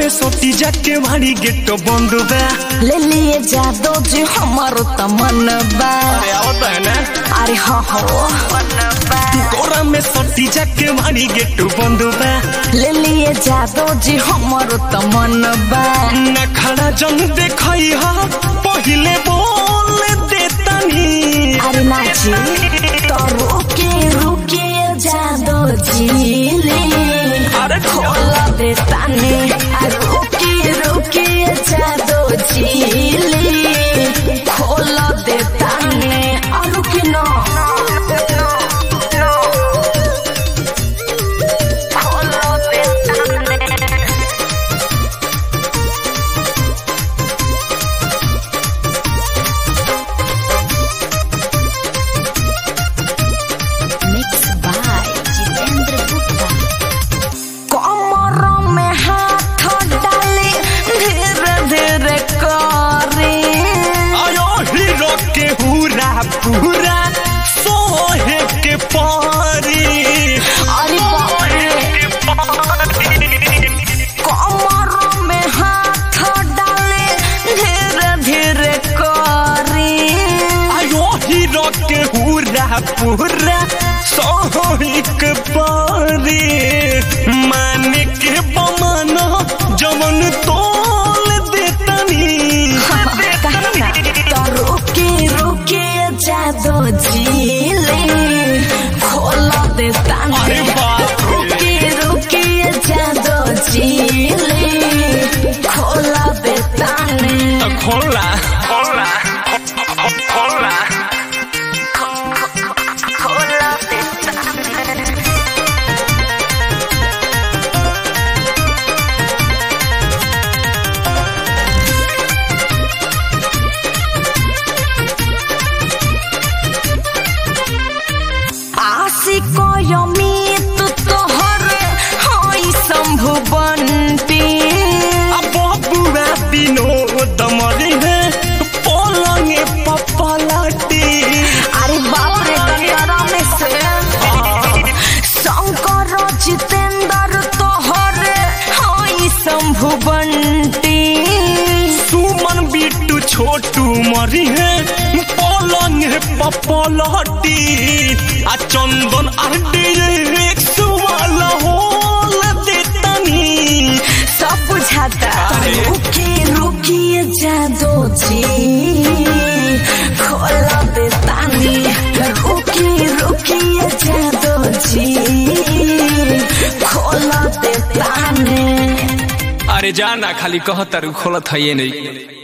में सोटी जाके भारी गेट बंद बा ले लिए जादो जी हमारो तमन बा। अरे आवत है ना अरे हाँ हो कोरा में सोटी जाके भारी गेट बंद बा ले लिए जादो जी हमारो तमन बा। न खड़ा जन देखई हा पहिले बोल देतनी। अरे नाची तो रुके जादो जी ले अरे खोला देतानी। रुके जादो जी ले खोला देतानी। रुकी ना पूरा सोहे के पारी। अरे कमर में हाथ डाले धीरे धीरे करी। आयो हीरो के पूरा सोहे के पारी। माने के बमाना जमन तोल देतनी। रुके जादो जी ले खोला देतानी। रुके जादो जी ले खोला देतानी। खोला शंभु बंटी बुआ विनोद मरी है पलंगे पपलाटी। अरे बाप रे कटरा में से शंकर जितेंद्र तोहरे हाई शंभु बंटी। सुमन बिट्टू छोटू मरी है पलंगे पपलाटी। आ चंदन RDX वाला होल देतनी। सब बुझाता। रुकिए जादो जी खोला देतानी। रुकिए जादो जी खोला देतानी। अरे जाना खाली कहता खोलत है ये नहीं।